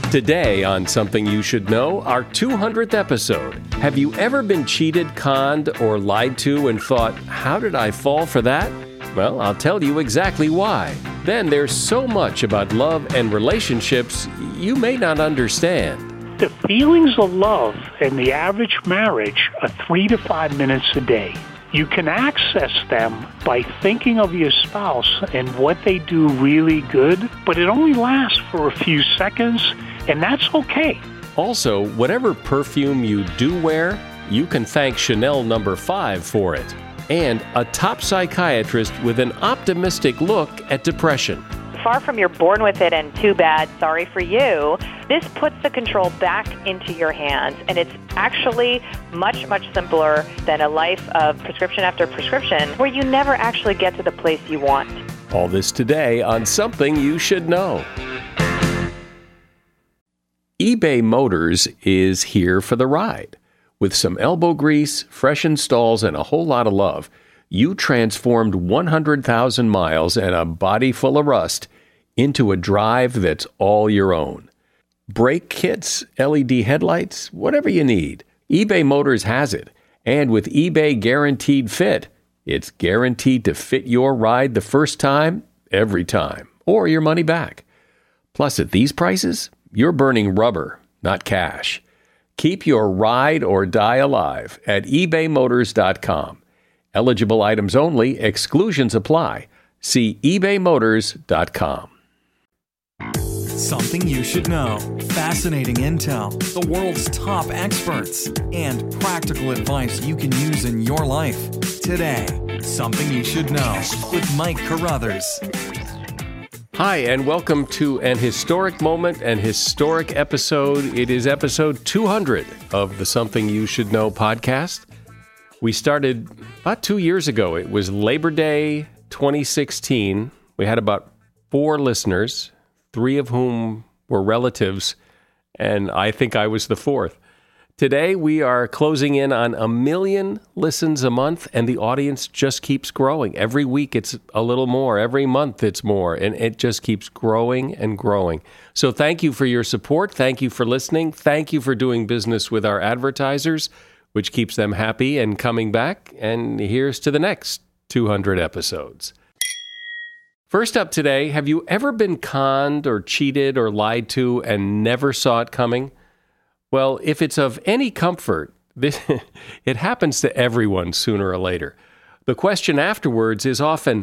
Today on Something You Should Know, our 200th episode. Have you ever been cheated, conned, or lied to and thought, how did I fall for that? Well, I'll tell you exactly why. Then there's so much about love and relationships you may not understand. The feelings of love in the average marriage are 3 to 5 minutes a day. You can access them by thinking of your spouse and what they do really good, but it only lasts for a few seconds, and that's okay. Also, whatever perfume you do wear, you can thank Chanel No. 5 for it. And a top psychiatrist with an optimistic look at depression. Far from you're born with it and too bad, sorry for you, this puts the control back into your hands. And it's actually much, much simpler than a life of prescription after prescription where you never actually get to the place you want. All this today on Something You Should Know. eBay Motors is here for the ride. With some elbow grease, fresh installs, and a whole lot of love, you transformed 100,000 miles and a body full of rust into a drive that's all your own. Brake kits, LED headlights, whatever you need, eBay Motors has it. And with eBay Guaranteed Fit, it's guaranteed to fit your ride the first time, every time, or your money back. Plus, at these prices, you're burning rubber, not cash. Keep your ride or die alive at ebaymotors.com. Eligible items only. Exclusions apply. See ebaymotors.com. Something you should know. Fascinating intel, the world's top experts, and practical advice you can use in your life. Today, Something You Should Know with Mike Carruthers. Hi, and welcome to an historic moment, an historic episode. It is episode 200 of the Something You Should Know podcast. We started about 2 years ago. It was Labor Day 2016. We had about 4 listeners, 3 of whom were relatives, and I think I was the 4th. Today, we are closing in on 1 million listens a month, and the audience just keeps growing. Every week, it's a little more. Every month, it's more, and it just keeps growing and growing. So thank you for your support. Thank you for listening. Thank you for doing business with our advertisers, which keeps them happy and coming back. And here's to the next 200 episodes. First up today, have you ever been conned or cheated or lied to and never saw it coming? Well, if it's of any comfort, it happens to everyone sooner or later. The question afterwards is often,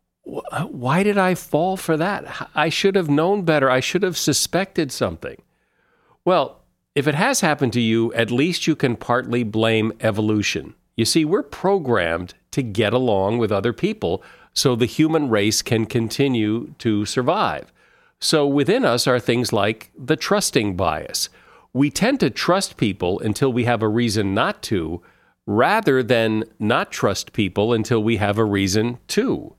why did I fall for that? I should have known better. I should have suspected something. Well, if it has happened to you, at least you can partly blame evolution. You see, we're programmed to get along with other people so the human race can continue to survive. So within us are things like the trusting bias. We tend to trust people until we have a reason not to, rather than not trust people until we have a reason to.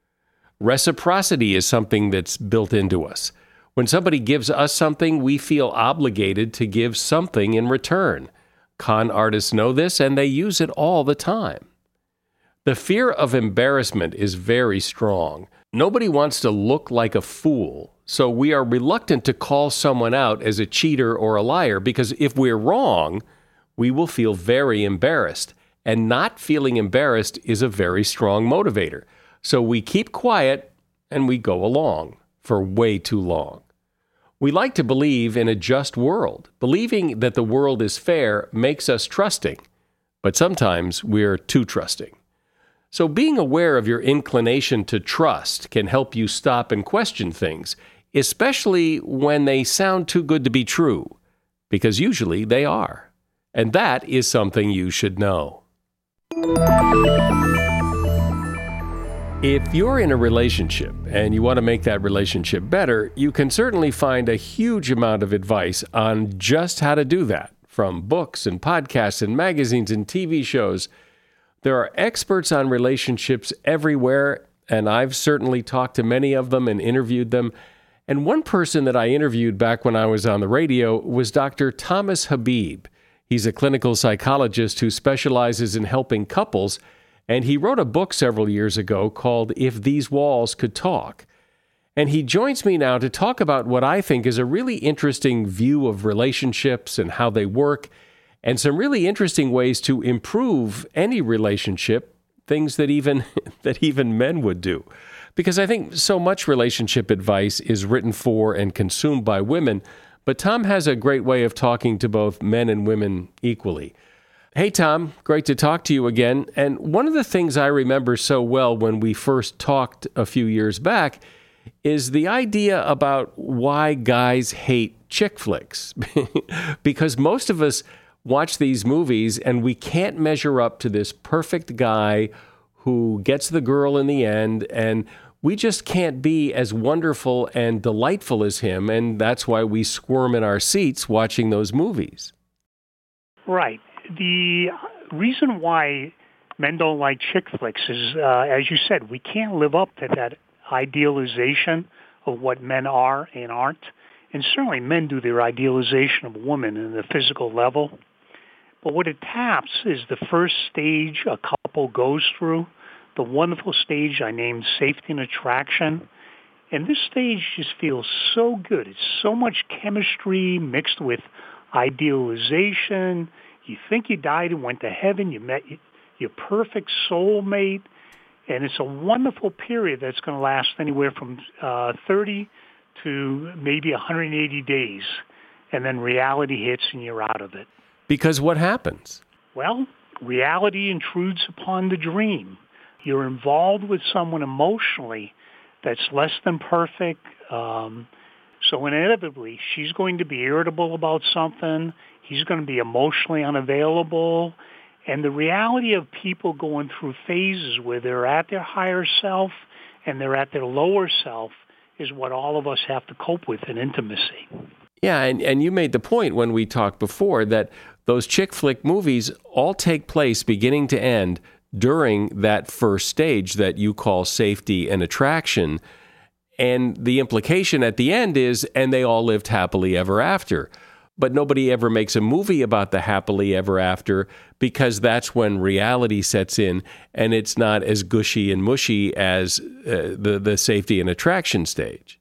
Reciprocity is something that's built into us. When somebody gives us something, we feel obligated to give something in return. Con artists know this, and they use it all the time. The fear of embarrassment is very strong. Nobody wants to look like a fool, so we are reluctant to call someone out as a cheater or a liar, because if we're wrong, we will feel very embarrassed. And not feeling embarrassed is a very strong motivator. So we keep quiet and we go along for way too long. We like to believe in a just world. Believing that the world is fair makes us trusting, but sometimes we're too trusting. So being aware of your inclination to trust can help you stop and question things, especially when they sound too good to be true, because usually they are. And that is something you should know. If you're in a relationship and you want to make that relationship better, you can certainly find a huge amount of advice on just how to do that, from books and podcasts and magazines and TV shows. There are experts on relationships everywhere, and I've certainly talked to many of them and interviewed them. And one person that I interviewed back when I was on the radio was Dr. Thomas Habib. He's a clinical psychologist who specializes in helping couples, and he wrote a book several years ago called If These Walls Could Talk. And he joins me now to talk about what I think is a really interesting view of relationships and how they work, and some really interesting ways to improve any relationship, things that even men would do. Because I think so much relationship advice is written for and consumed by women, but Tom has a great way of talking to both men and women equally. Hey, Tom, great to talk to you again. And one of the things I remember so well when we first talked a few years back is the idea about why guys hate chick flicks. Because most of us watch these movies and we can't measure up to this perfect guy who gets the girl in the end, and we just can't be as wonderful and delightful as him, and that's why we squirm in our seats watching those movies. Right. The reason why men don't like chick flicks is, as you said, we can't live up to that idealization of what men are and aren't. And certainly men do their idealization of women in the physical level. But what it taps is the first stage a couple goes through, the wonderful stage I named safety and attraction. And this stage just feels so good. It's so much chemistry mixed with idealization. You think you died and went to heaven. You met your perfect soulmate. And it's a wonderful period that's going to last anywhere from 30 to maybe 180 days. And then reality hits and you're out of it. Because what happens? Well, reality intrudes upon the dream. You're involved with someone emotionally that's less than perfect. So inevitably, she's going to be irritable about something. He's going to be emotionally unavailable. And the reality of people going through phases where they're at their higher self and they're at their lower self is what all of us have to cope with in intimacy. Yeah, and you made the point when we talked before that those chick flick movies all take place beginning to end during that first stage that you call safety and attraction. And the implication at the end is, and they all lived happily ever after. But nobody ever makes a movie about the happily ever after because that's when reality sets in and it's not as gushy and mushy as the safety and attraction stage.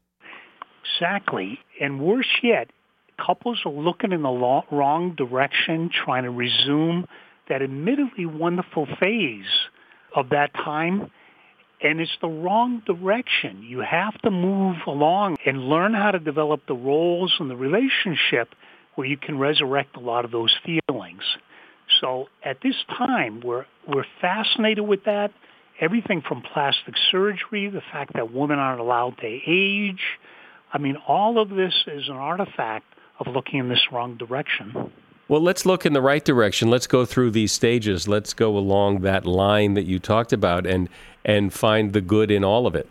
Exactly. And worse yet, couples are looking in the wrong direction, trying to resume that admittedly wonderful phase of that time. And it's the wrong direction. You have to move along and learn how to develop the roles in the relationship where you can resurrect a lot of those feelings. So at this time, we're fascinated with that. Everything from plastic surgery, the fact that women aren't allowed to age. I mean, all of this is an artifact of looking in this wrong direction. Well, let's look in the right direction. Let's go through these stages. Let's go along that line that you talked about and find the good in all of it.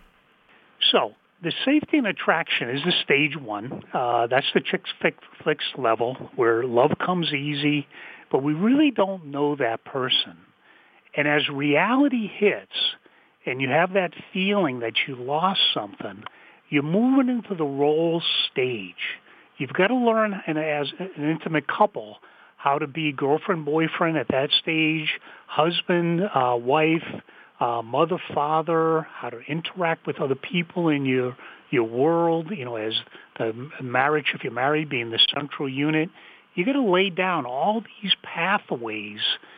So the safety and attraction is the stage one. That's the chick flicks level where love comes easy, but we really don't know that person. And as reality hits and you have that feeling that you lost something, you're moving into the role stage. You've got to learn, as an intimate couple, how to be girlfriend, boyfriend at that stage, husband, wife, mother, father, how to interact with other people in your world, as the marriage, if you're married, being the central unit. You got to lay down all these pathways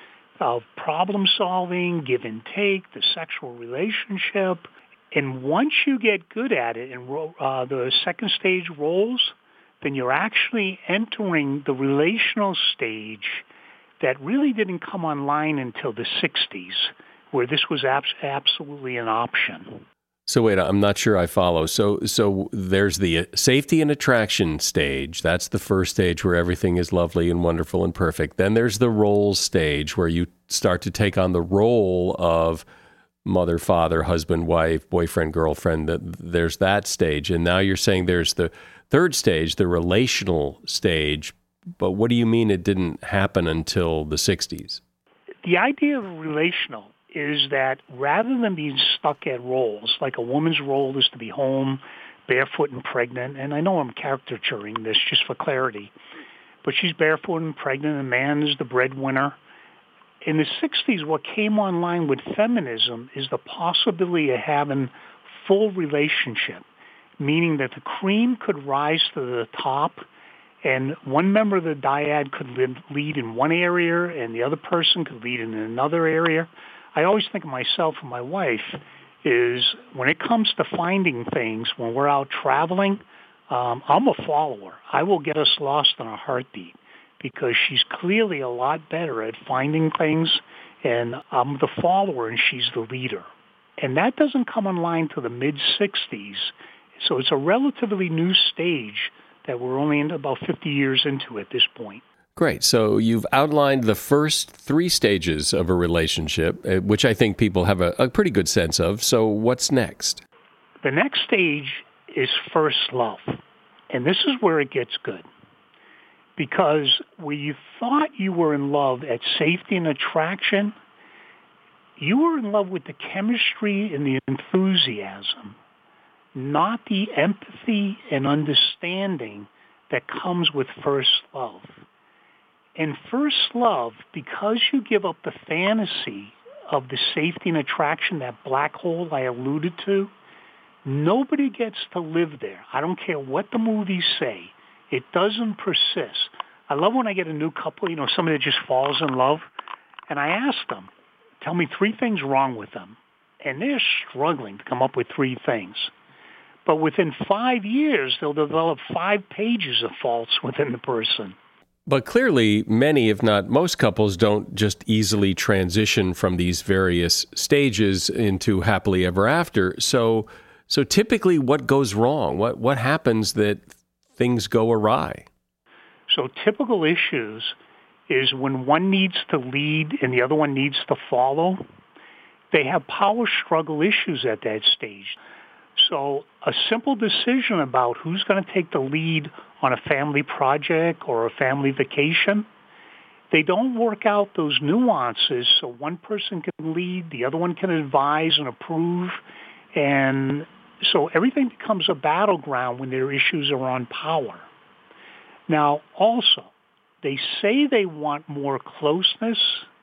of problem solving, give and take, the sexual relationship. And once you get good at it and the second stage roles, then you're actually entering the relational stage that really didn't come online until the 60s, where this was absolutely an option. So wait, I'm not sure I follow. So there's the safety and attraction stage. That's the first stage where everything is lovely and wonderful and perfect. Then there's the roles stage where you start to take on the role of mother, father, husband, wife, boyfriend, girlfriend. There's that stage. And now you're saying there's the third stage, the relational stage. But what do you mean it didn't happen until the 60s? The idea of relational is that rather than being stuck at roles, like a woman's role is to be home, barefoot and pregnant, and I know I'm caricaturing this just for clarity, but she's barefoot and pregnant, and man is the breadwinner. In the 60s, what came online with feminism is the possibility of having full relationship, meaning that the cream could rise to the top, and one member of the dyad could lead in one area, and the other person could lead in another area. I always think of myself and my wife is when it comes to finding things, when we're out traveling, I'm a follower. I will get us lost in a heartbeat because she's clearly a lot better at finding things, and I'm the follower and she's the leader. And that doesn't come online to the mid-60s, so it's a relatively new stage that we're only about 50 years into at this point. Great. So you've outlined the first 3 stages of a relationship, which I think people have a pretty good sense of. So what's next? The next stage is first love. And this is where it gets good. Because where you thought you were in love at safety and attraction, you were in love with the chemistry and the enthusiasm, not the empathy and understanding that comes with first love. And first love, because you give up the fantasy of the safety and attraction, that black hole I alluded to, nobody gets to live there. I don't care what the movies say. It doesn't persist. I love when I get a new couple, somebody that just falls in love, and I ask them, tell me 3 things wrong with them. And they're struggling to come up with 3 things. But within 5 years, they'll develop 5 pages of faults within the person. But clearly, many, if not most couples, don't just easily transition from these various stages into happily ever after. So typically, what goes wrong? What happens that things go awry? So typical issues is when one needs to lead and the other one needs to follow. They have power struggle issues at that stage. So a simple decision about who's going to take the lead on a family project or a family vacation, they don't work out those nuances so one person can lead, the other one can advise and approve, and so everything becomes a battleground when their issues are on power. Now, also, they say they want more closeness,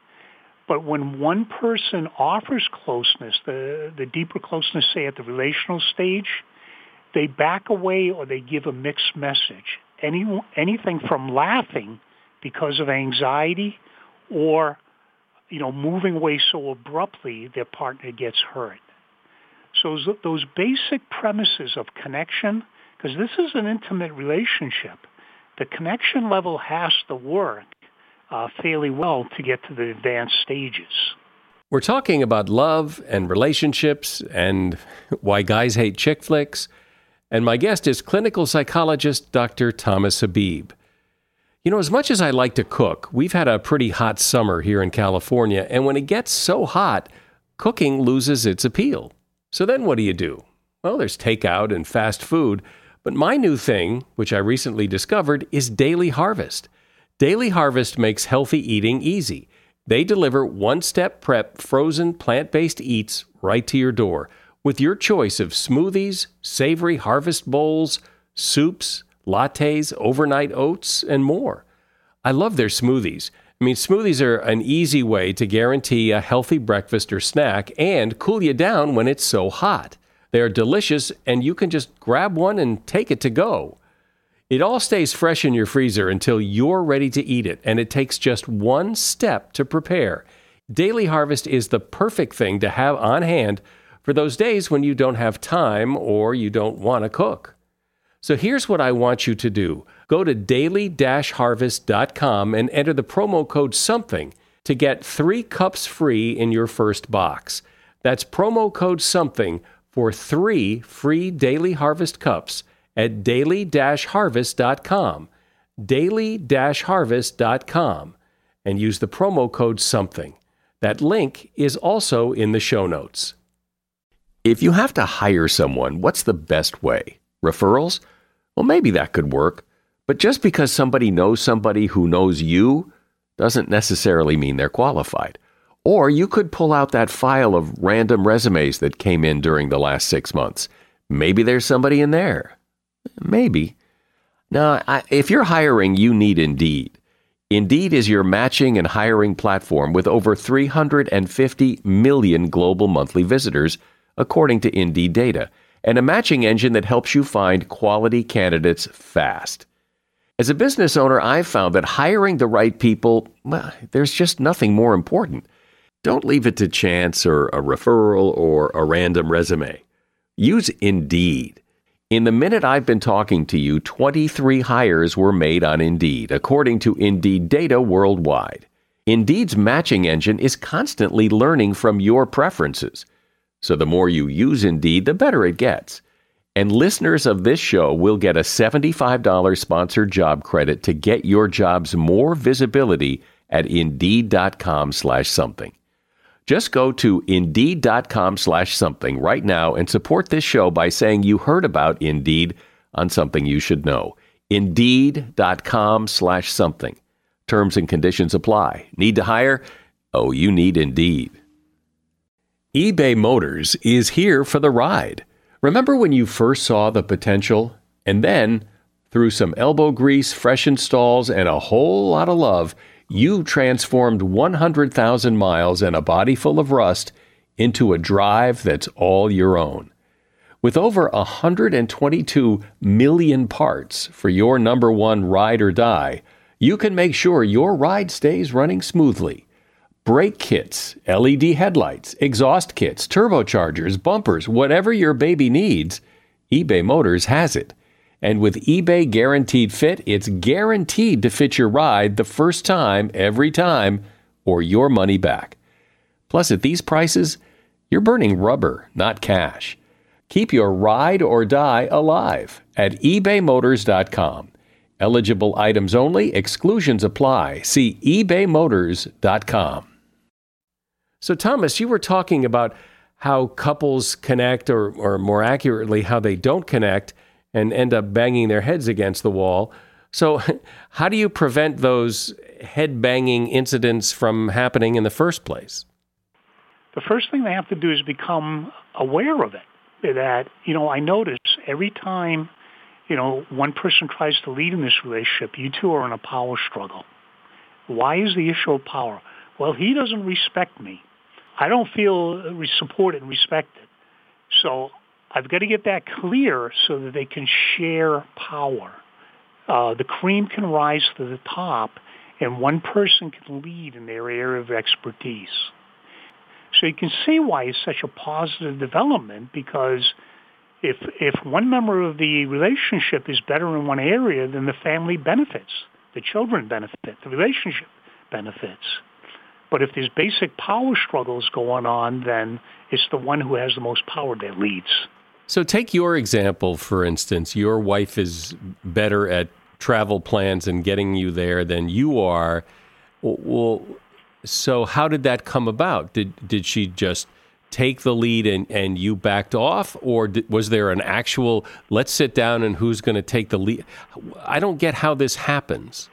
but when one person offers closeness, the deeper closeness, say at the relational stage, they back away or they give a mixed message. Anything from laughing because of anxiety or, moving away so abruptly their partner gets hurt. So those basic premises of connection, because this is an intimate relationship, the connection level has to work fairly well to get to the advanced stages. We're talking about love and relationships and why guys hate chick flicks. And my guest is clinical psychologist Dr. Thomas Habib. As much as I like to cook, we've had a pretty hot summer here in California, and when it gets so hot, cooking loses its appeal. So then what do? Well, there's takeout and fast food, but my new thing, which I recently discovered, is Daily Harvest. Daily Harvest makes healthy eating easy. They deliver one-step prep frozen plant-based eats right to your door with your choice of smoothies, savory harvest bowls, soups, lattes, overnight oats, and more. I love their smoothies. Smoothies are an easy way to guarantee a healthy breakfast or snack and cool you down when it's so hot. They are delicious, and you can just grab one and take it to go. It all stays fresh in your freezer until you're ready to eat it, and it takes just one step to prepare. Daily Harvest is the perfect thing to have on hand for those days when you don't have time or you don't want to cook. So here's what I want you to do. Go to daily-harvest.com and enter the promo code SOMETHING to get 3 cups free in your first box. That's promo code SOMETHING for 3 free Daily Harvest cups at daily-harvest.com, daily-harvest.com, and use the promo code SOMETHING. That link is also in the show notes. If you have to hire someone, what's the best way? Referrals? Well, maybe that could work, but just because somebody knows somebody who knows you doesn't necessarily mean they're qualified. Or you could pull out that file of random resumes that came in during the last 6 months. Maybe there's somebody in there. Maybe. Now, if you're hiring, you need Indeed. Indeed is your matching and hiring platform with over 350 million global monthly visitors, according to Indeed data. and a matching engine that helps you find quality candidates fast. As a business owner, I've found that hiring the right people, well, there's just nothing more important. Don't leave it to chance or a referral or a random resume. Use Indeed. In the minute I've been talking to you, 23 hires were made on Indeed, according to Indeed data worldwide. Indeed's matching engine is constantly learning from your preferences. So the more you use Indeed, the better it gets. And listeners of this show will get a $75 sponsored job credit to get your jobs more visibility at Indeed.com/something. Just go to Indeed.com/something right now and support this show by saying you heard about Indeed on Something You Should Know. Indeed.com/something. Terms and conditions apply. Need to hire? Oh, you need Indeed. eBay Motors is here for the ride. Remember when you first saw the potential? And then, through some elbow grease, fresh installs, and a whole lot of love, you transformed 100,000 miles and a body full of rust into a drive that's all your own. With over 122 million parts for your number one ride or die, you can make sure your ride stays running smoothly. Brake kits, LED headlights, exhaust kits, turbochargers, bumpers, whatever your baby needs, eBay Motors has it. And with eBay Guaranteed Fit, it's guaranteed to fit your ride the first time, every time, or your money back. Plus, at these prices, you're burning rubber, not cash. Keep your ride or die alive at ebaymotors.com. Eligible items only, exclusions apply. See ebaymotors.com. So, Thomas, you were talking about how couples connect, or more accurately, how they don't connect and end up banging their heads against the wall. So how do you prevent those head-banging incidents from happening in the first place? The first thing they have to do is become aware of it. That, I notice every time, one person tries to lead in this relationship, you two are in a power struggle. Why is the issue of power? Well, he doesn't respect me. I don't feel supported and respected. So I've got to get that clear so that they can share power. The cream can rise to the top, and one person can lead in their area of expertise. So you can see why it's such a positive development, because if one member of the relationship is better in one area, then the family benefits, the children benefit, the relationship benefits. But if there's basic power struggles going on, then it's the one who has the most power that leads. So take your example, for instance. Your wife is better at travel plans and getting you there than you are. Well, so how did that come about? Did she just take the lead and you backed off? Or was there an actual, let's sit down and who's going to take the lead? I don't get how this happens.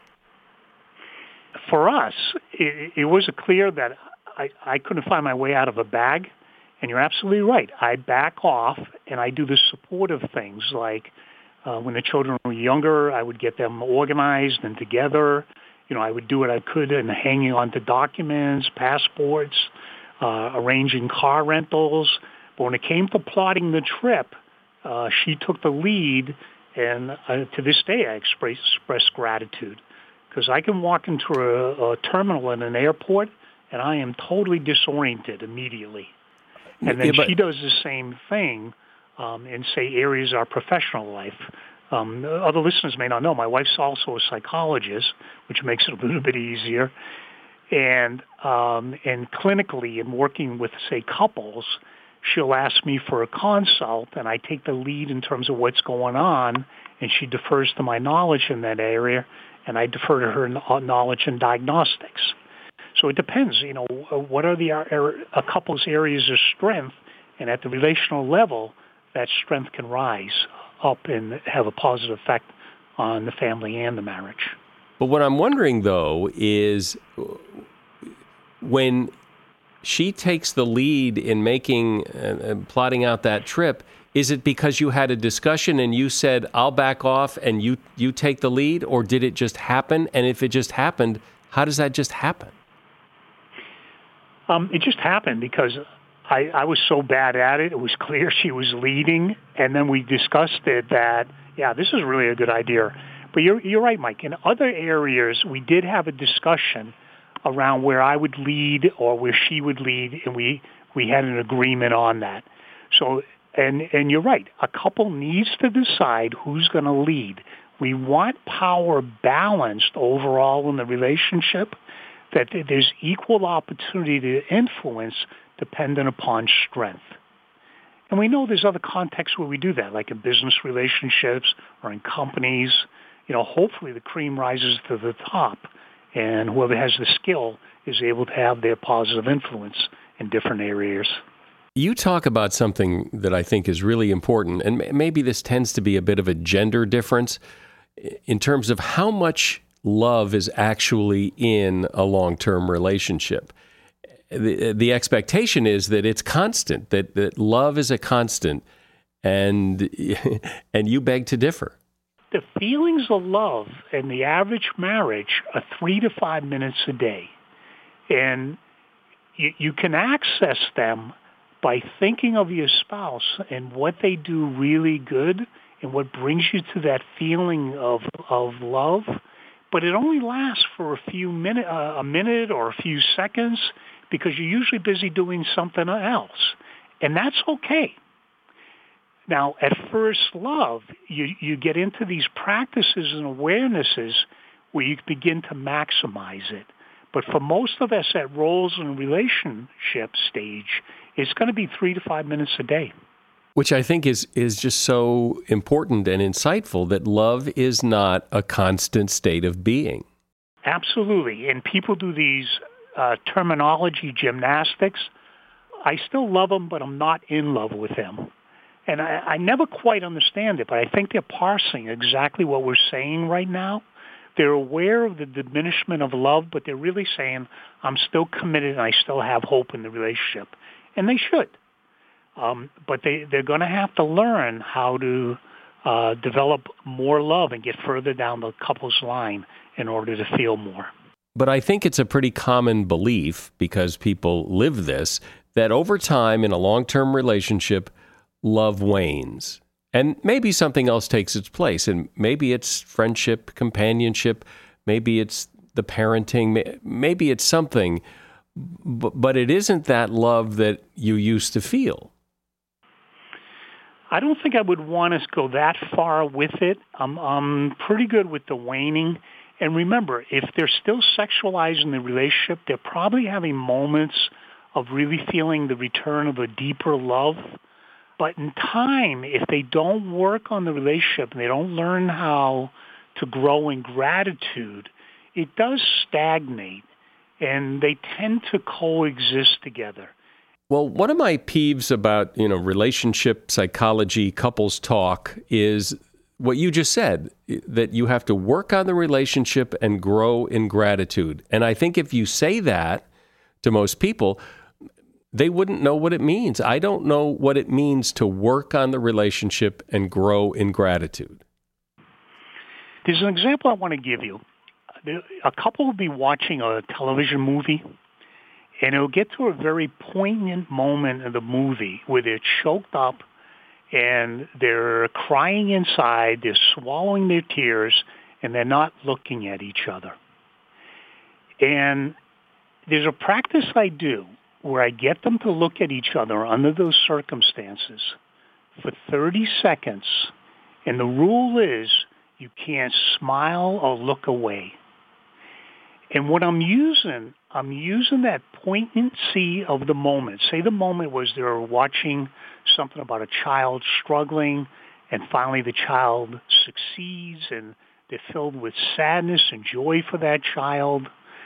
For us, it was clear that I couldn't find my way out of a bag. And you're absolutely right. I back off and I do the supportive things, like when the children were younger, I would get them organized and together. I would do what I could in hanging on to documents, passports, arranging car rentals. But when it came to plotting the trip, she took the lead. And to this day, I express gratitude, because I can walk into a terminal in an airport and I am totally disoriented immediately. And then she does the same thing in, say, areas of our professional life. Other listeners may not know, my wife's also a psychologist, which makes it a little bit easier. And clinically, in working with, say, couples, she'll ask me for a consult, and I take the lead in terms of what's going on, and she defers to my knowledge in that area, and I defer to her knowledge in diagnostics. So it depends, what are a couple's areas of strength, and at the relational level, that strength can rise up and have a positive effect on the family and the marriage. But what I'm wondering, though, is when she takes the lead in making and plotting out that trip, is it because you had a discussion and you said, I'll back off and you take the lead, or did it just happen? And if it just happened, how does that just happen? It just happened because I was so bad at it. It was clear she was leading, and then we discussed it that, yeah, this is really a good idea. But you're right, Mike. In other areas, we did have a discussion around where I would lead or where she would lead, and we had an agreement on that. So, and you're right. A couple needs to decide who's going to lead. We want power balanced overall in the relationship, that there's equal opportunity to influence dependent upon strength. And we know there's other contexts where we do that, like in business relationships or in companies. Hopefully the cream rises to the top, and whoever has the skill is able to have their positive influence in different areas. You talk about something that I think is really important, and maybe this tends to be a bit of a gender difference in terms of how much love is actually in a long-term relationship. The expectation is that it's constant, that love is a constant, and you beg to differ. The feelings of love in the average marriage are 3 to 5 minutes a day. And you can access them by thinking of your spouse and what they do really good and what brings you to that feeling of love. But it only lasts for a minute or a few seconds, because you're usually busy doing something else. And that's okay. Now, at first love, you get into these practices and awarenesses where you begin to maximize it. But for most of us at roles and relationship stage, it's going to be 3 to 5 minutes a day. Which I think is just so important and insightful, that love is not a constant state of being. Absolutely. And people do these terminology gymnastics. I still love them, but I'm not in love with them. And I never quite understand it, but I think they're parsing exactly what we're saying right now. They're aware of the diminishment of love, but they're really saying, I'm still committed and I still have hope in the relationship. And they should. But they're going to have to learn how to develop more love and get further down the couple's line in order to feel more. But I think it's a pretty common belief, because people live this, that over time in a long-term relationship, love wanes. And maybe something else takes its place. And maybe it's friendship, companionship, maybe it's the parenting, maybe it's something. But it isn't that love that you used to feel. I don't think I would want us to go that far with it. I'm pretty good with the waning. And remember, if they're still sexualizing the relationship, they're probably having moments of really feeling the return of a deeper love. But in time, if they don't work on the relationship and they don't learn how to grow in gratitude, it does stagnate, and they tend to coexist together. Well, one of my peeves about, relationship psychology, couples talk, is what you just said, that you have to work on the relationship and grow in gratitude. And I think if you say that to most people, they wouldn't know what it means. I don't know what it means to work on the relationship and grow in gratitude. There's an example I want to give you. A couple will be watching a television movie, and it'll get to a very poignant moment in the movie where they're choked up and they're crying inside, they're swallowing their tears, and they're not looking at each other. And there's a practice I do where I get them to look at each other under those circumstances for 30 seconds. And the rule is you can't smile or look away. And what I'm using that poignancy of the moment. Say the moment was they were watching something about a child struggling, and finally the child succeeds, and they're filled with sadness and joy for that child.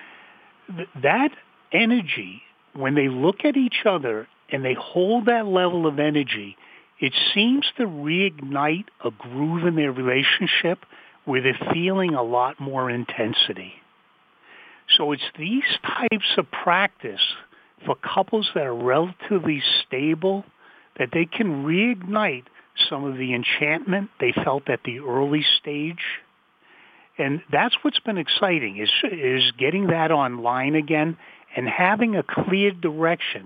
That energy, when they look at each other and they hold that level of energy, it seems to reignite a groove in their relationship where they're feeling a lot more intensity. So it's these types of practice for couples that are relatively stable that they can reignite some of the enchantment they felt at the early stage. And that's what's been exciting, is getting that online again and having a clear direction,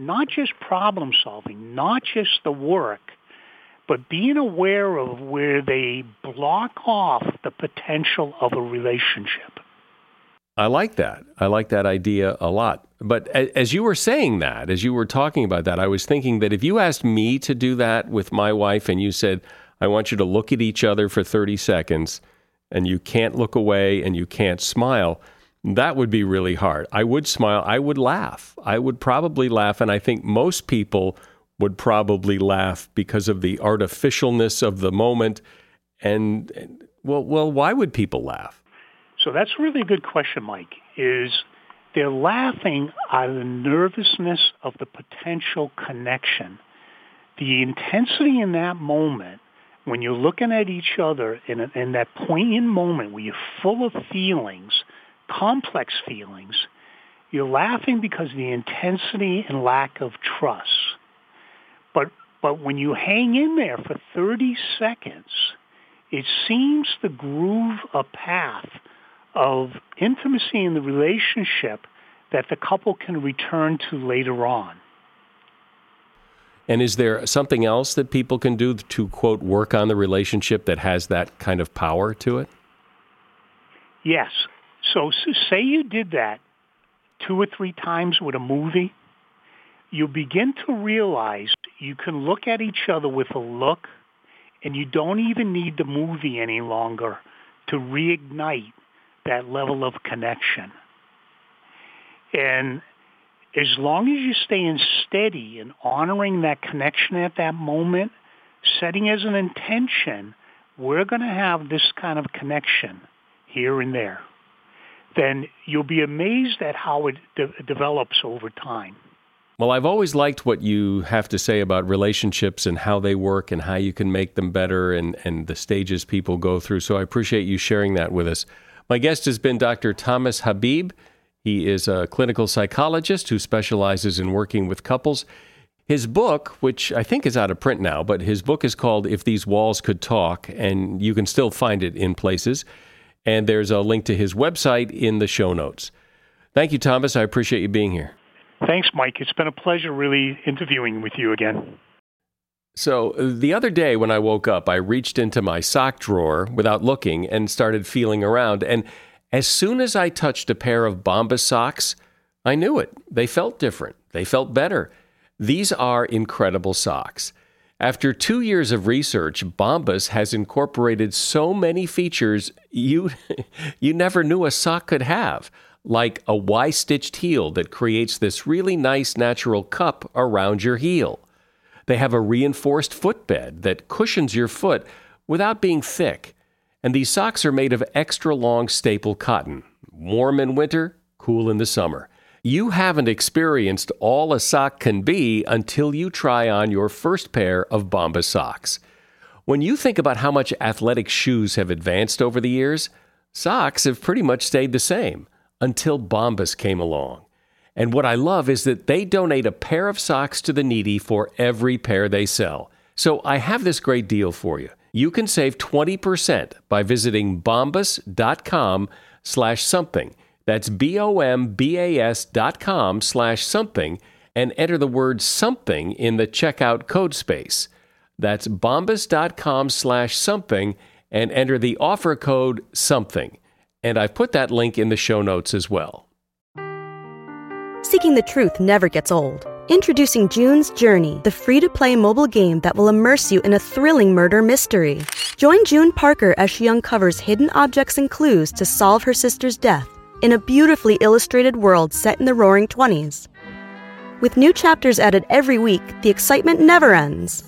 not just problem solving, not just the work, but being aware of where they block off the potential of a relationship. I like that. I like that idea a lot. But as you were saying that, as you were talking about that, I was thinking that if you asked me to do that with my wife and you said, I want you to look at each other for 30 seconds and you can't look away and you can't smile, that would be really hard. I would smile. I would laugh. I would probably laugh. And I think most people would probably laugh because of the artificialness of the moment. And well, why would people laugh? So that's a really good question, Mike, is they're laughing out of the nervousness of the potential connection. The intensity in that moment, when you're looking at each other in that poignant moment where you're full of feelings, complex feelings, you're laughing because of the intensity and lack of trust. But when you hang in there for 30 seconds, it seems to groove a path of intimacy in the relationship that the couple can return to later on. And is there something else that people can do to, quote, work on the relationship that has that kind of power to it? Yes. So say you did that 2 or 3 times with a movie, you begin to realize you can look at each other with a look, and you don't even need the movie any longer to reignite that level of connection. And as long as you're staying steady and honoring that connection at that moment, setting as an intention, we're going to have this kind of connection here and there, then you'll be amazed at how it develops over time. Well, I've always liked what you have to say about relationships and how they work and how you can make them better and the stages people go through. So I appreciate you sharing that with us. My guest has been Dr. Thomas Habib. He is a clinical psychologist who specializes in working with couples. His book, which I think is out of print now, but his book is called If These Walls Could Talk, and you can still find it in places. And there's a link to his website in the show notes. Thank you, Thomas. I appreciate you being here. Thanks, Mike. It's been a pleasure really interviewing with you again. So the other day when I woke up, I reached into my sock drawer without looking and started feeling around. And as soon as I touched a pair of Bombas socks, I knew it. They felt different. They felt better. These are incredible socks. After 2 years of research, Bombas has incorporated so many features you never knew a sock could have, like a Y-stitched heel that creates this really nice natural cup around your heel. They have a reinforced footbed that cushions your foot without being thick. And these socks are made of extra long staple cotton, warm in winter, cool in the summer. You haven't experienced all a sock can be until you try on your first pair of Bombas socks. When you think about how much athletic shoes have advanced over the years, socks have pretty much stayed the same until Bombas came along. And what I love is that they donate a pair of socks to the needy for every pair they sell. So I have this great deal for you. You can save 20% by visiting bombas.com/something. That's BOMBAS.com/something and enter the word something in the checkout code space. That's bombas.com/something and enter the offer code something. And I've put that link in the show notes as well. Seeking the truth never gets old. Introducing June's Journey, the free-to-play mobile game that will immerse you in a thrilling murder mystery. Join June Parker as she uncovers hidden objects and clues to solve her sister's death in a beautifully illustrated world set in the Roaring '20s. With new chapters added every week, the excitement never ends.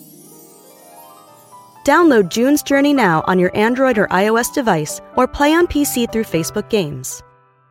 Download June's Journey now on your Android or iOS device or play on PC through Facebook Games.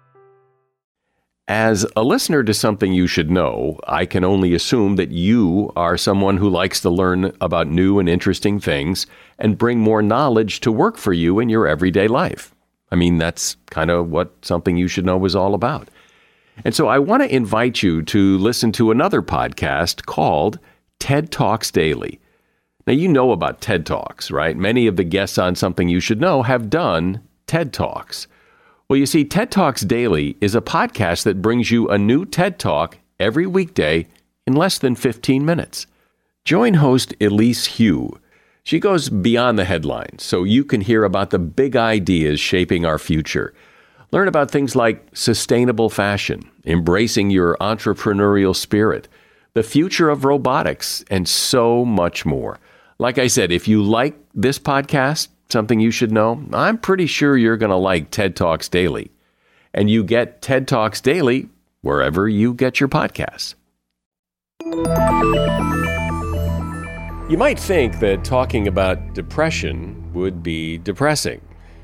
As a listener to Something You Should Know, I can only assume that you are someone who likes to learn about new and interesting things and bring more knowledge to work for you in your everyday life. I mean, that's kind of what Something You Should Know is all about. And so I want to invite you to listen to another podcast called TED Talks Daily. Now, you know about TED Talks, right? Many of the guests on Something You Should Know have done TED Talks. Well, you see, TED Talks Daily is a podcast that brings you a new TED Talk every weekday in less than 15 minutes. Join host Elise Hu. She goes beyond the headlines so you can hear about the big ideas shaping our future. Learn about things like sustainable fashion, embracing your entrepreneurial spirit, the future of robotics, and so much more. Like I said, if you like this podcast, Something You Should Know, I'm pretty sure you're going to like TED Talks Daily. And you get TED Talks Daily wherever you get your podcasts. You might think that talking about depression would be depressing.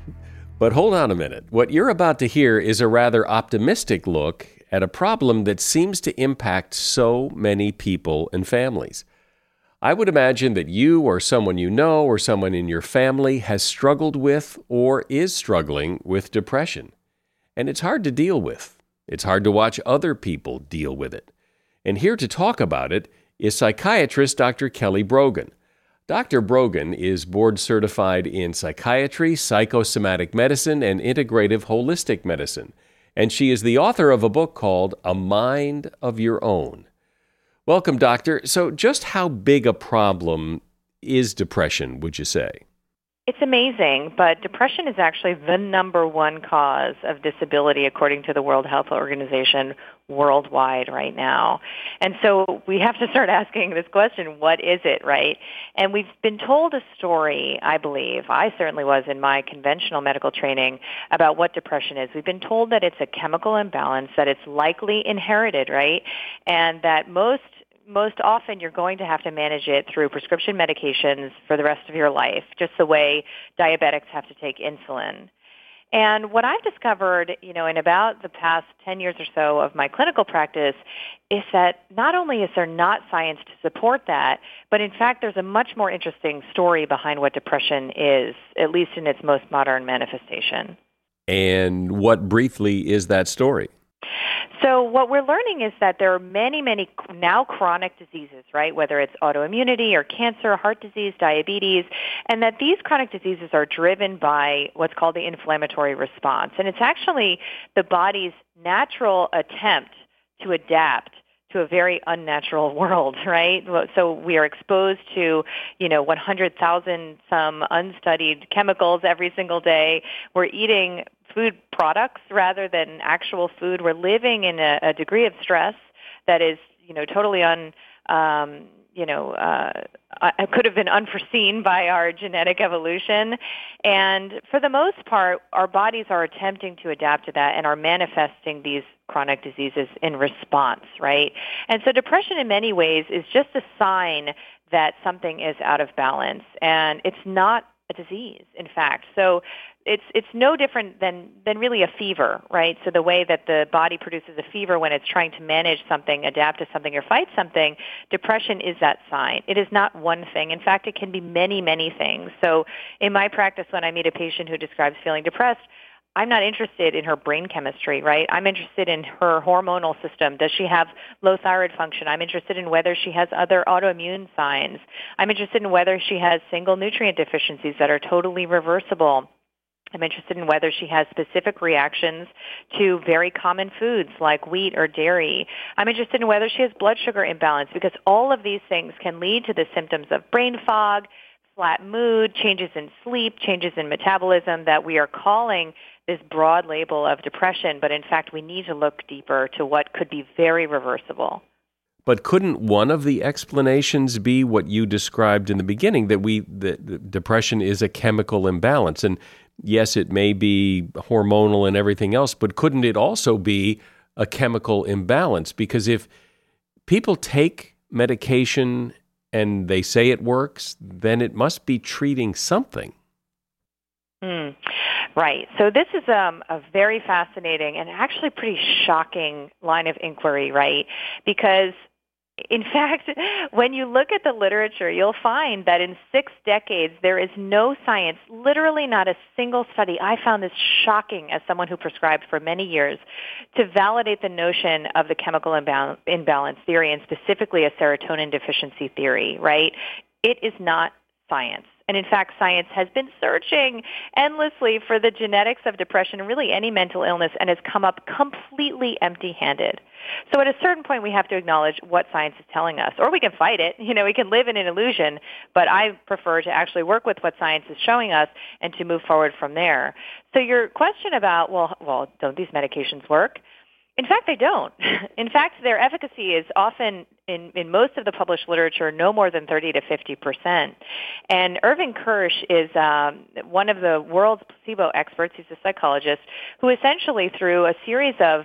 But hold on a minute. What you're about to hear is a rather optimistic look at a problem that seems to impact so many people and families. I would imagine that you or someone you know or someone in your family has struggled with or is struggling with depression. And it's hard to deal with. It's hard to watch other people deal with it. And here to talk about it is psychiatrist Dr. Kelly Brogan. Dr. Brogan is board certified in psychiatry, psychosomatic medicine, and integrative holistic medicine. And she is the author of a book called A Mind of Your Own. Welcome, doctor. So just how big a problem is depression, would you say? It's amazing, but depression is actually the number one cause of disability according to the World Health Organization worldwide right now. And so we have to start asking this question, what is it, right? And we've been told a story, I believe, I certainly was in my conventional medical training, about what depression is. We've been told that it's a chemical imbalance, that it's likely inherited, right? And that most often you're going to have to manage it through prescription medications for the rest of your life, just the way diabetics have to take insulin. And what I've discovered, in about the past 10 years or so of my clinical practice is that not only is there not science to support that, but in fact there's a much more interesting story behind what depression is, at least in its most modern manifestation. And what briefly is that story? So what we're learning is that there are many, many now chronic diseases, right, whether it's autoimmunity or cancer, heart disease, diabetes, and that these chronic diseases are driven by what's called the inflammatory response. And it's actually the body's natural attempt to adapt to a very unnatural world, right? So we are exposed to, 100,000 some unstudied chemicals every single day. We're eating food products rather than actual food. We're living in a degree of stress that is, totally could have been unforeseen by our genetic evolution. And for the most part, our bodies are attempting to adapt to that and are manifesting these chronic diseases in response, right? And so depression in many ways is just a sign that something is out of balance, and it's not a disease, in fact. So it's no different than really a fever, right? So the way that the body produces a fever when it's trying to manage something, adapt to something, or fight something, depression is that sign. It is not one thing. In fact, it can be many, many things. So in my practice, when I meet a patient who describes feeling depressed, I'm not interested in her brain chemistry, right? I'm interested in her hormonal system. Does she have low thyroid function? I'm interested in whether she has other autoimmune signs. I'm interested in whether she has single nutrient deficiencies that are totally reversible. I'm interested in whether she has specific reactions to very common foods like wheat or dairy. I'm interested in whether she has blood sugar imbalance, because all of these things can lead to the symptoms of brain fog, flat mood, changes in sleep, changes in metabolism that we are calling this broad label of depression, but in fact we need to look deeper to what could be very reversible. But couldn't one of the explanations be what you described in the beginning, that depression is a chemical imbalance? And yes, it may be hormonal and everything else, but couldn't it also be a chemical imbalance? Because if people take medication and they say it works, then it must be treating something. Right. So this is a very fascinating and actually pretty shocking line of inquiry, right? Because in fact, when you look at the literature, you'll find that in 6 decades, there is no science, literally not a single study. I found this shocking as someone who prescribed for many years, to validate the notion of the chemical imbalance theory, and specifically a serotonin deficiency theory, right? It is not science. And in fact, science has been searching endlessly for the genetics of depression and really any mental illness and has come up completely empty-handed. So at a certain point, we have to acknowledge what science is telling us, or we can fight it. We can live in an illusion, but I prefer to actually work with what science is showing us and to move forward from there. So your question about, well, don't these medications work? In fact, they don't. In fact, their efficacy is often, in most of the published literature, no more than 30 to 50%. And Irving Kirsch is one of the world's placebo experts. He's a psychologist who essentially, through a series of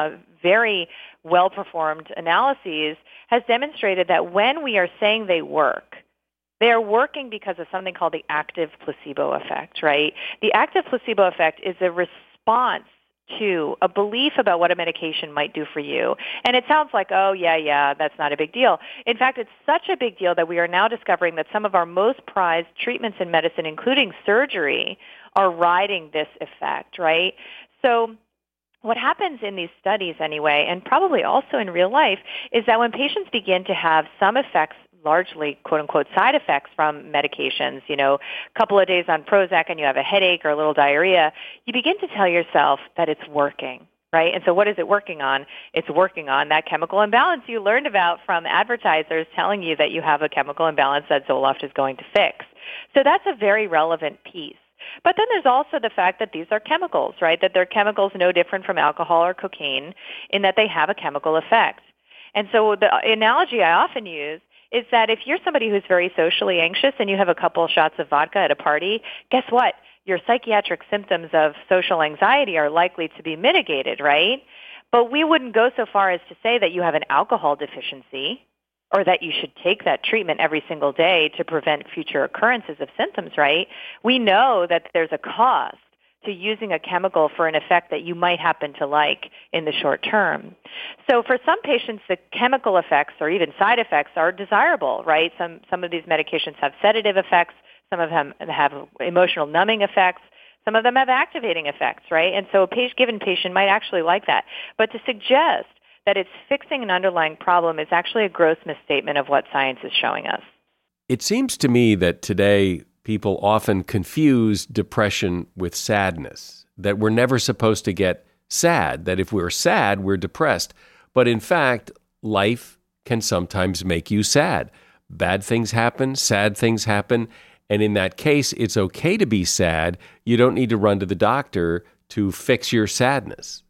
very well-performed analyses, has demonstrated that when we are saying they work, they are working because of something called the active placebo effect, right? The active placebo effect is a response to a belief about what a medication might do for you. And it sounds like, oh, yeah, that's not a big deal. In fact, it's such a big deal that we are now discovering that some of our most prized treatments in medicine, including surgery, are riding this effect, right? So what happens in these studies anyway, and probably also in real life, is that when patients begin to have some effects, largely, quote-unquote, side effects from medications, a couple of days on Prozac and you have a headache or a little diarrhea, you begin to tell yourself that it's working, right? And so what is it working on? It's working on that chemical imbalance you learned about from advertisers telling you that you have a chemical imbalance that Zoloft is going to fix. So that's a very relevant piece. But then there's also the fact that these are chemicals, right? That they're chemicals no different from alcohol or cocaine in that they have a chemical effect. And so the analogy I often use is that if you're somebody who's very socially anxious and you have a couple shots of vodka at a party, guess what? Your psychiatric symptoms of social anxiety are likely to be mitigated, right? But we wouldn't go so far as to say that you have an alcohol deficiency or that you should take that treatment every single day to prevent future occurrences of symptoms, right? We know that there's a cost to using a chemical for an effect that you might happen to like in the short term. So for some patients, the chemical effects or even side effects are desirable, right? Some of these medications have sedative effects. Some of them have emotional numbing effects. Some of them have activating effects, right? And so a given patient might actually like that. But to suggest that it's fixing an underlying problem is actually a gross misstatement of what science is showing us. It seems to me that today people often confuse depression with sadness, that we're never supposed to get sad, that if we're sad, we're depressed. But in fact, life can sometimes make you sad. Bad things happen, sad things happen, and in that case, it's okay to be sad. You don't need to run to the doctor to fix your sadness.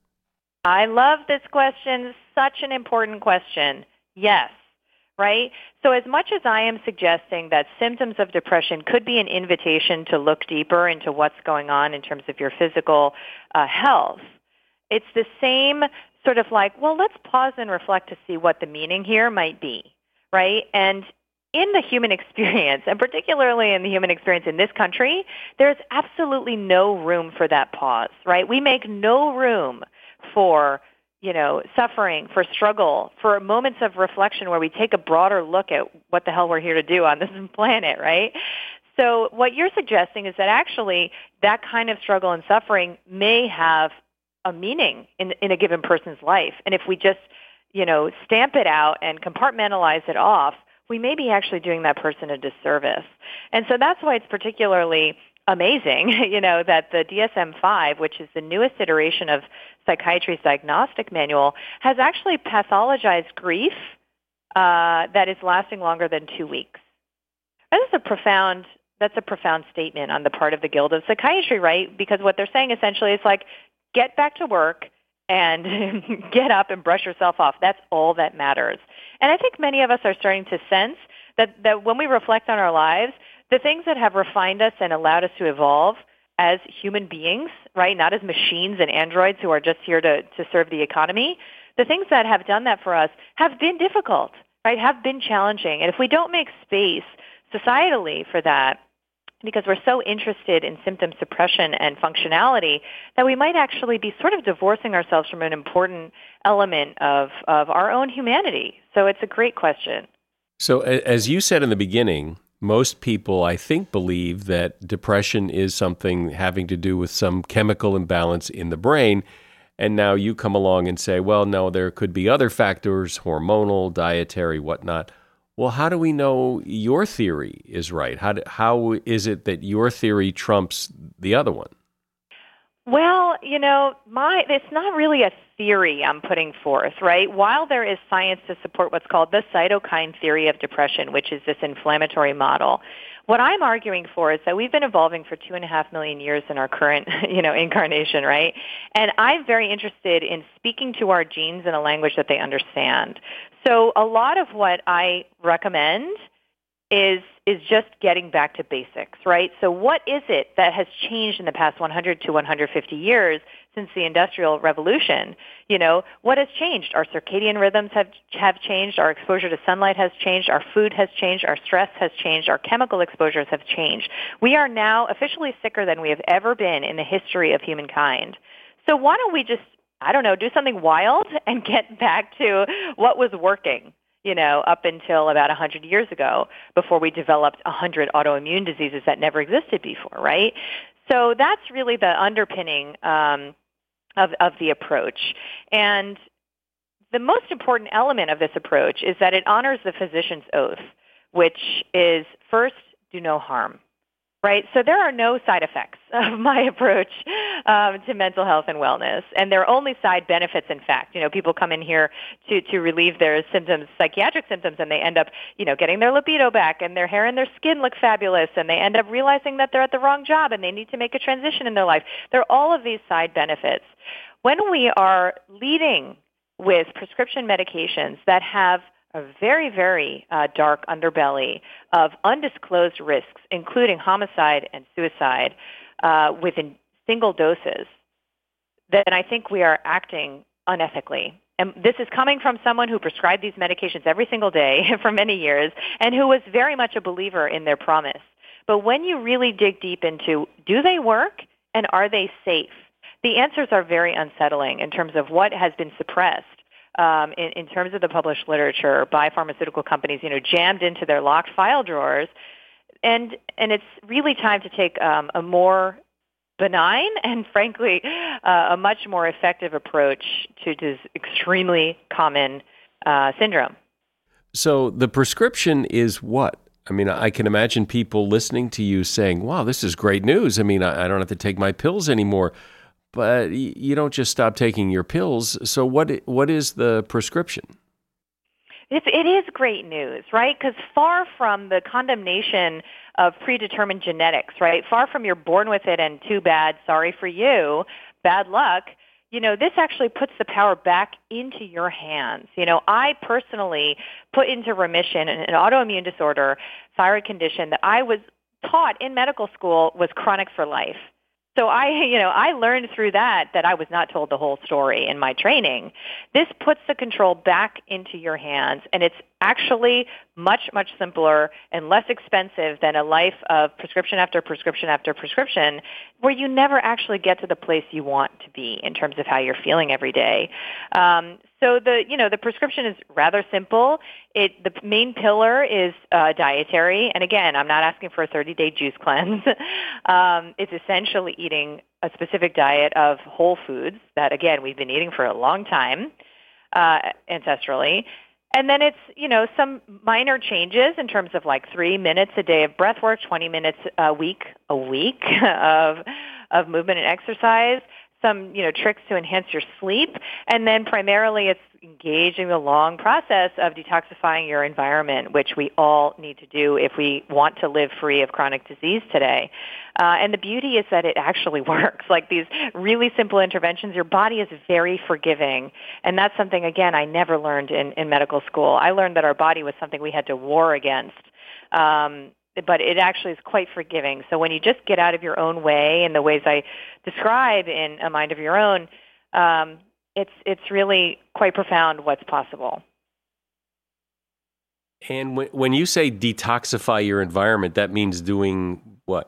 I love this question. Such an important question. Yes. Right? So as much as I am suggesting that symptoms of depression could be an invitation to look deeper into what's going on in terms of your physical health, it's the same sort of like, well, let's pause and reflect to see what the meaning here might be, right? And in the human experience, and particularly in the human experience in this country, there's absolutely no room for that pause, right? We make no room for suffering, for struggle, for moments of reflection where we take a broader look at what the hell we're here to do on this planet, right? So what you're suggesting is that actually that kind of struggle and suffering may have a meaning in a given person's life. And if we just, stamp it out and compartmentalize it off, we may be actually doing that person a disservice. And so that's why it's particularly amazing, that the DSM-5, which is the newest iteration of psychiatry's diagnostic manual, has actually pathologized grief that is lasting longer than 2 weeks. That's a profound statement on the part of the Guild of Psychiatry, right? Because what they're saying essentially is like, get back to work and get up and brush yourself off. That's all that matters. And I think many of us are starting to sense that when we reflect on our lives, the things that have refined us and allowed us to evolve as human beings, right, not as machines and androids who are just here to serve the economy, the things that have done that for us have been difficult, right, have been challenging. And if we don't make space societally for that, because we're so interested in symptom suppression and functionality, that we might actually be sort of divorcing ourselves from an important element of our own humanity. So it's a great question. So as you said in the beginning, most people, I think, believe that depression is something having to do with some chemical imbalance in the brain. And now you come along and say, well, no, there could be other factors, hormonal, dietary, whatnot. Well, how do we know your theory is right? How is it that your theory trumps the other one? Well, it's not really a theory I'm putting forth, right? While there is science to support what's called the cytokine theory of depression, which is this inflammatory model, what I'm arguing for is that we've been evolving for 2.5 million years in our current, incarnation, right? And I'm very interested in speaking to our genes in a language that they understand. So a lot of what I recommend is just getting back to basics, right? So what is it that has changed in the past 100 to 150 years since the Industrial Revolution? What has changed? Our circadian rhythms have changed. Our exposure to sunlight has changed. Our food has changed. Our stress has changed. Our chemical exposures have changed. We are now officially sicker than we have ever been in the history of humankind. So why don't we just, do something wild and get back to what was working? Up until about 100 years ago, before we developed 100 autoimmune diseases that never existed before, right? So that's really the underpinning of the approach. And the most important element of this approach is that it honors the physician's oath, which is first, do no harm. Right? So there are no side effects of my approach to mental health and wellness, and there are only side benefits, in fact. People come in here to relieve their symptoms, psychiatric symptoms, and they end up, getting their libido back, and their hair and their skin look fabulous, and they end up realizing that they're at the wrong job and they need to make a transition in their life. There are all of these side benefits. When we are leading with prescription medications that have a very, very dark underbelly of undisclosed risks, including homicide and suicide within single doses, then I think we are acting unethically. And this is coming from someone who prescribed these medications every single day for many years and who was very much a believer in their promise. But when you really dig deep into, do they work and are they safe? The answers are very unsettling in terms of what has been suppressed. In terms of the published literature by pharmaceutical companies, jammed into their locked file drawers. And it's really time to take a more benign and, frankly, a much more effective approach to this extremely common syndrome. So the prescription is what? I mean, I can imagine people listening to you saying, wow, this is great news. I mean, I don't have to take my pills anymore. But you don't just stop taking your pills. So what is the prescription? It is great news, right? Because far from the condemnation of predetermined genetics, right? Far from you're born with it and too bad, sorry for you, bad luck, this actually puts the power back into your hands. I personally put into remission an autoimmune disorder, thyroid condition that I was taught in medical school was chronic for life. So I learned through that I was not told the whole story in my training. This puts the control back into your hands, and it's actually much, much simpler and less expensive than a life of prescription after prescription after prescription, where you never actually get to the place you want to be in terms of how you're feeling every day. So the prescription is rather simple. The main pillar is dietary, and again, I'm not asking for a 30-day juice cleanse. It's essentially eating a specific diet of whole foods that, again, we've been eating for a long time ancestrally. And then it's, some minor changes in terms of like 3 minutes a day of breath work, 20 minutes a week of movement and exercise, some, tricks to enhance your sleep. And then primarily it's engaging the long process of detoxifying your environment, which we all need to do if we want to live free of chronic disease today. And the beauty is that it actually works. Like these really simple interventions, your body is very forgiving. And that's something, again, I never learned in medical school. I learned that our body was something we had to war against. But it actually is quite forgiving. So when you just get out of your own way in the ways I describe in A Mind of Your Own, it's really quite profound what's possible. And when you say detoxify your environment, that means doing what?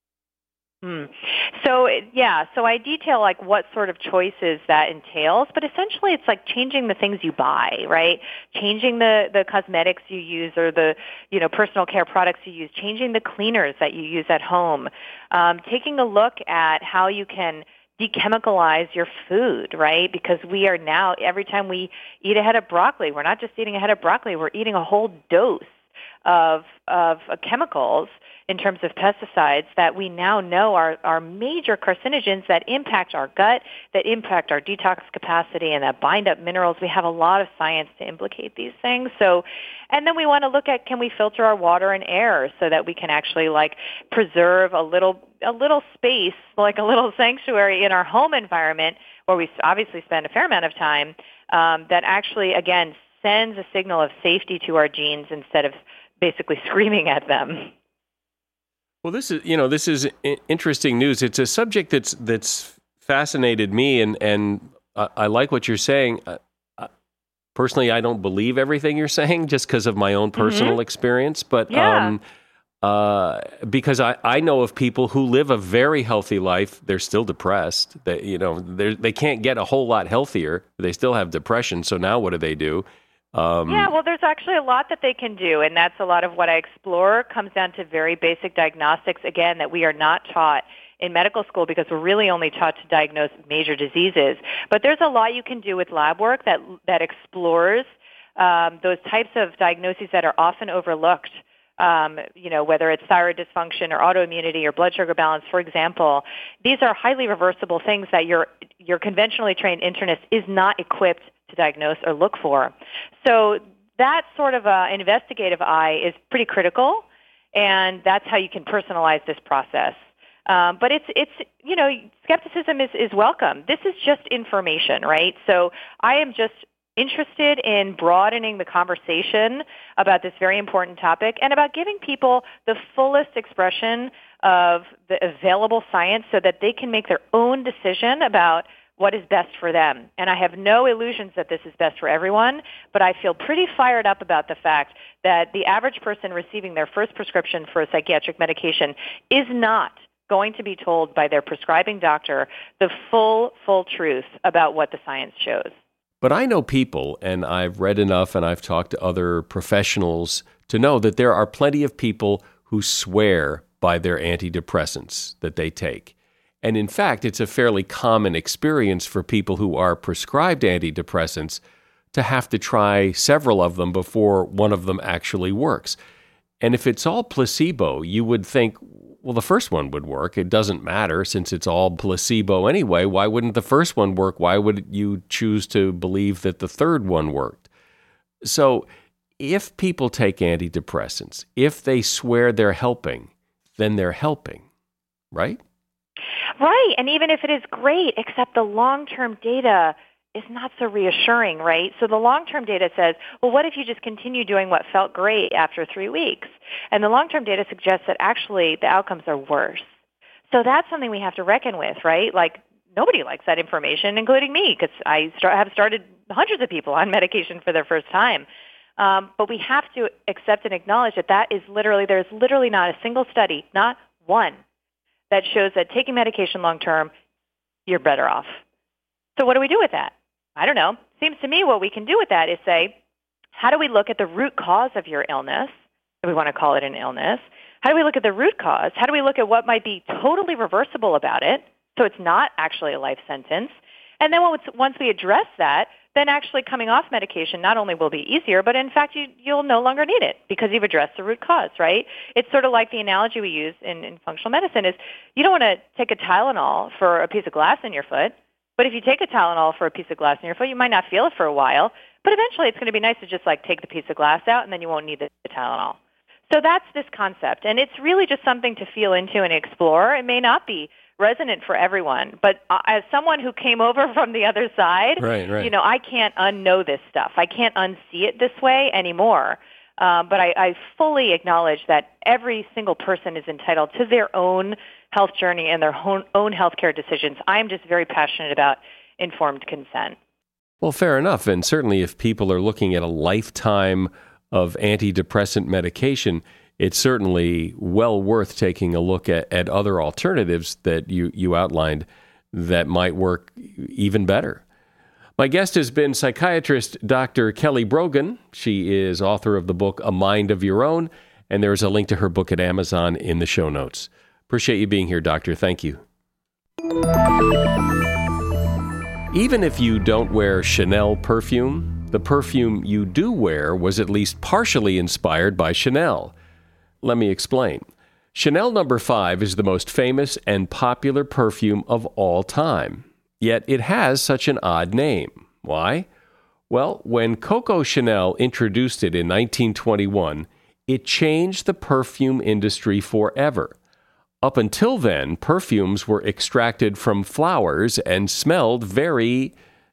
So I detail like what sort of choices that entails, but essentially it's like changing the things you buy, right? Changing the cosmetics you use or the, personal care products you use, changing the cleaners that you use at home, taking a look at how you can dechemicalize your food, right? Because we are now, every time we eat a head of broccoli, we're not just eating a head of broccoli, we're eating a whole dose of chemicals in terms of pesticides that we now know are major carcinogens that impact our gut, that impact our detox capacity, and that bind up minerals. We have a lot of science to implicate these things. So, and then we want to look at, can we filter our water and air so that we can actually preserve a little space, like a little sanctuary in our home environment where we obviously spend a fair amount of time, that actually, again, sends a signal of safety to our genes instead of basically screaming at them. Well, this is interesting news. It's a subject that's fascinated me, and I like what you're saying. Personally, I don't believe everything you're saying just because of my own personal experience, but because I know of people who live a very healthy life, they're still depressed. They can't get a whole lot healthier. They still have depression. So now what do? Well, there's actually a lot that they can do, and that's a lot of what I explore. It comes down to very basic diagnostics, again, that we are not taught in medical school because we're really only taught to diagnose major diseases. But there's a lot you can do with lab work that explores those types of diagnoses that are often overlooked. Whether it's thyroid dysfunction or autoimmunity or blood sugar balance, for example, these are highly reversible things that your conventionally trained internist is not equipped to diagnose or look for. So that sort of investigative eye is pretty critical, and that's how you can personalize this process. But it's skepticism is welcome. This is just information, right? So I am just interested in broadening the conversation about this very important topic and about giving people the fullest expression of the available science so that they can make their own decision about what is best for them. And I have no illusions that this is best for everyone, but I feel pretty fired up about the fact that the average person receiving their first prescription for a psychiatric medication is not going to be told by their prescribing doctor the full truth about what the science shows. But I know people, and I've read enough and I've talked to other professionals to know that there are plenty of people who swear by their antidepressants that they take. And in fact, it's a fairly common experience for people who are prescribed antidepressants to have to try several of them before one of them actually works. And if it's all placebo, you would think, well, the first one would work. It doesn't matter since it's all placebo anyway. Why wouldn't the first one work? Why would you choose to believe that the third one worked? So if people take antidepressants, if they swear they're helping, then they're helping, right? Right. And even if it is great, except the long-term data is not so reassuring, right? So the long-term data says, well, what if you just continue doing what felt great after 3 weeks? And the long-term data suggests that actually the outcomes are worse. So that's something we have to reckon with, right? Like, nobody likes that information, including me, because I have started hundreds of people on medication for their first time. But we have to accept and acknowledge that there's literally not a single study, not one, that shows that taking medication long-term, you're better off. So what do we do with that? I don't know. Seems to me what we can do with that is say, how do we look at the root cause of your illness, if we want to call it an illness? How do we look at the root cause? How do we look at what might be totally reversible about it, so it's not actually a life sentence? And then once we address that, then actually coming off medication not only will be easier, but in fact you'll no longer need it because you've addressed the root cause, right? It's sort of like the analogy we use in functional medicine is you don't want to take a Tylenol for a piece of glass in your foot. But if you take a Tylenol for a piece of glass in your foot, you might not feel it for a while. But eventually it's going to be nice to just take the piece of glass out and then you won't need the Tylenol. So that's this concept. And it's really just something to feel into and explore. It may not be resonant for everyone. But as someone who came over from the other side, right. I can't unknow this stuff. I can't unsee it this way anymore. But I fully acknowledge that every single person is entitled to their own health journey and their own healthcare decisions. I am just very passionate about informed consent. Well, fair enough. And certainly if people are looking at a lifetime of antidepressant medication, it's certainly well worth taking a look at other alternatives that you outlined that might work even better. My guest has been psychiatrist Dr. Kelly Brogan. She is author of the book A Mind of Your Own, and there is a link to her book at Amazon in the show notes. Appreciate you being here, Doctor. Thank you. Even if you don't wear Chanel perfume, the perfume you do wear was at least partially inspired by Chanel. Let me explain. Chanel No. 5 is the most famous and popular perfume of all time. Yet it has such an odd name. Why? Well, when Coco Chanel introduced it in 1921, it changed the perfume industry forever. Up until then, perfumes were extracted from flowers and smelled very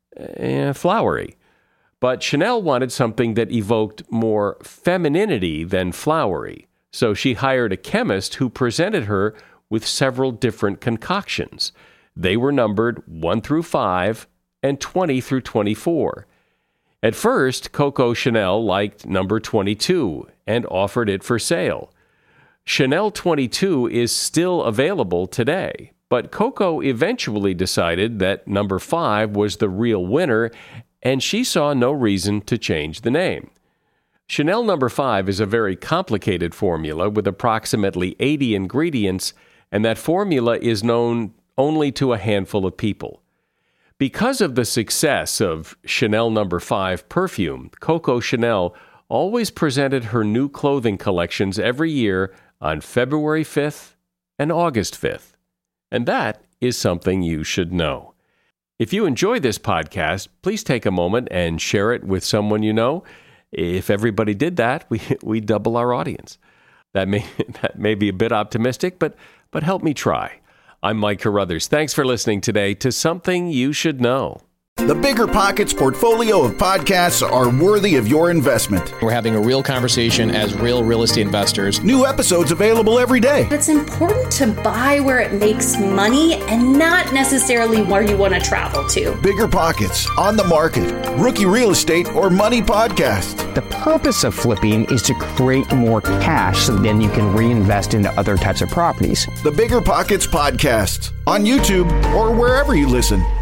flowery. But Chanel wanted something that evoked more femininity than flowery. So she hired a chemist who presented her with several different concoctions. They were numbered 1 through 5 and 20 through 24. At first, Coco Chanel liked number 22 and offered it for sale. Chanel 22 is still available today, but Coco eventually decided that number 5 was the real winner, and she saw no reason to change the name. Chanel No. 5 is a very complicated formula with approximately 80 ingredients, and that formula is known only to a handful of people. Because of the success of Chanel No. 5 perfume, Coco Chanel always presented her new clothing collections every year on February 5th and August 5th. And that is something you should know. If you enjoy this podcast, please take a moment and share it with someone you know. If everybody did that, we double our audience. That may be a bit optimistic, but help me try. I'm Mike Carruthers. Thanks for listening today to Something You Should Know. The Bigger Pockets portfolio of podcasts are worthy of your investment. We're having a real conversation as real estate investors. New episodes available every day. It's important to buy where it makes money and not necessarily where you want to travel to. Bigger Pockets, On the Market, Rookie Real Estate, or Money Podcast. The purpose of flipping is to create more cash so then you can reinvest into other types of properties. The Bigger Pockets Podcast on YouTube or wherever you listen.